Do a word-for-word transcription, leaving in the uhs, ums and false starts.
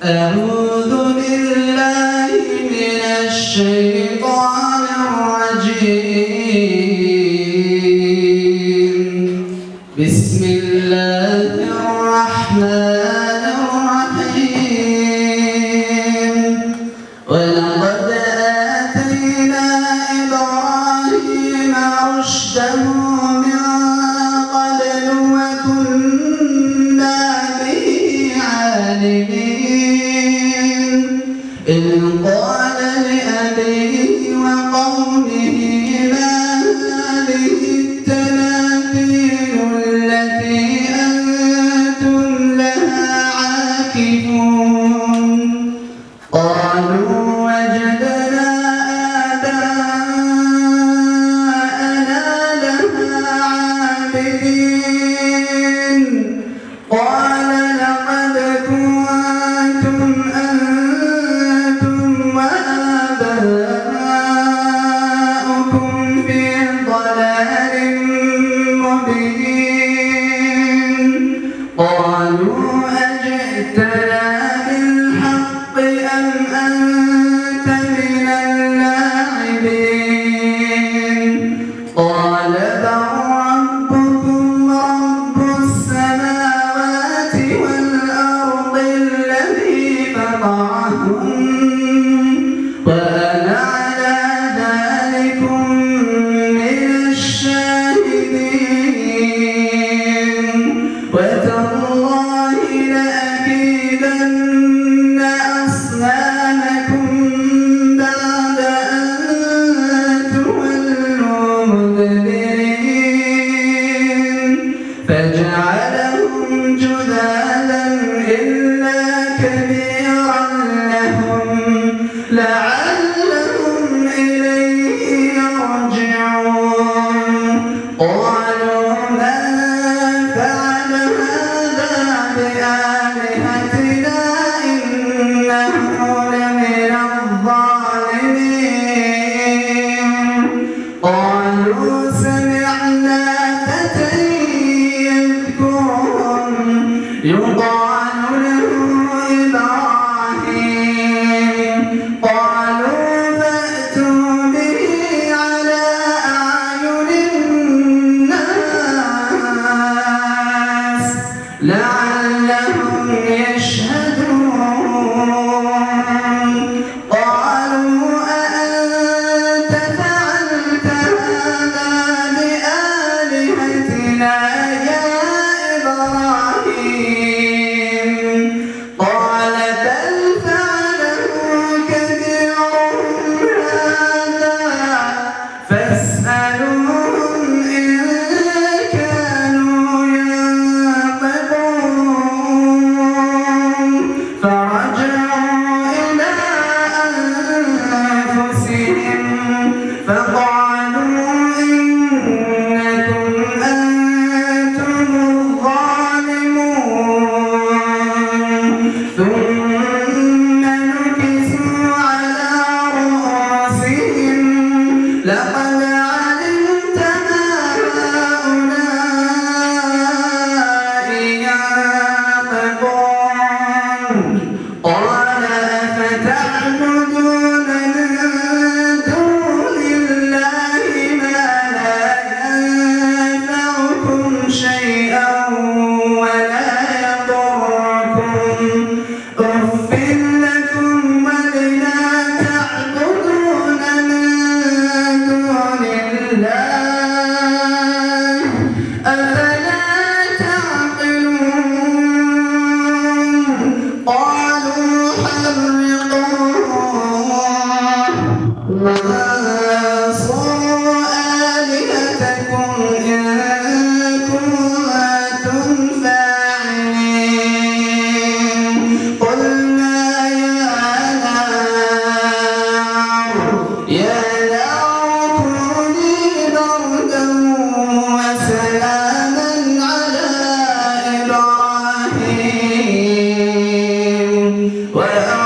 أعوذ بالله من الشيطان الرجيم. بسم الله الرحمن الرحيم. ولقد آتينا إبراهيم رشده من قبل وكنا به عالمين. إذ قال لأبيه وقومه ما هذه التماثيل التي أنتم لها عاكفون؟ قالوا وجدنا آباءنا لها عابدين. قال لقد كنتم أنتم وآباؤكم في ضلال مبين. قالوا أجئتنا بالحق أم أنت من اللاعبين؟ قال بل ربكم رب السماوات والأرض الذي فطرهن وأنا على ذلكم من الشاهدين. وتالله لأكيدن أصنامكم بعد أن تولوا مدبرين. فجعلهم جذاذا إلا كبيرا لهم لعلهم إليه يرجعون. قالوا من فعل هذا بآلهتنا إنه لمن الظالمين. قالوا سمعنا فتى يذكرهم يقال له إبراهيم. قالوا فأتوا به على أعين الناس لعلهم يشهدون. قالوا أأنت فعلت هذا بآلهتنا يا إبراهيم؟ قال بل فعله كبيرهم هذا فاسألوهم إن كانوا ينطقون. فرجعوا إلى أنفسهم فقالوا إنكم أنتم الظالمون. ثم نكسوا على رؤوسهم لقد علمت ما هؤلاء ينطقون. قال أفتعبدون من دون الله ما لا ينفعكم شيئا ولا يضركم؟ أف لكم ولما تعبدون من دون الله أفلا تعقلون؟ قالوا حرقوه وانصروا آلهتكم إن كنتم فاعلين. قلنا يا نار يا نار كوني بردا وسلاما على إبراهيم.